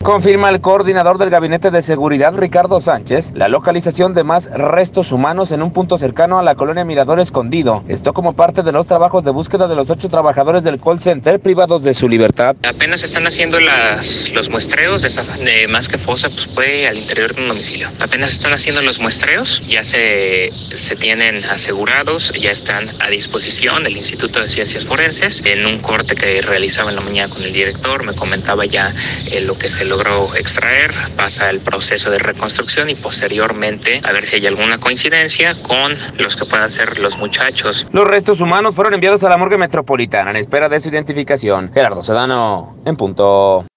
Confirma el coordinador del Gabinete de Seguridad, Ricardo Sánchez, la localización de más restos humanos en un punto cercano a la colonia Mirador Escondido. Esto como parte de los trabajos de búsqueda de los 8 trabajadores del call center privados de su libertad. Apenas están haciendo los muestreos de más que fosa, pues fue al interior de un domicilio. Apenas están haciendo los muestreos, ya se tienen asegurados, ya están a disposición del Instituto de Ciencias Forenses. En un corte que realizaba en la mañana con el director, me comentaba ya lo que se logró extraer, pasa el proceso de reconstrucción y posteriormente a ver si hay alguna coincidencia con los que puedan ser los muchachos. Los restos humanos fueron enviados a la morgue metropolitana en espera de su identificación. Gerardo Sedano, en punto.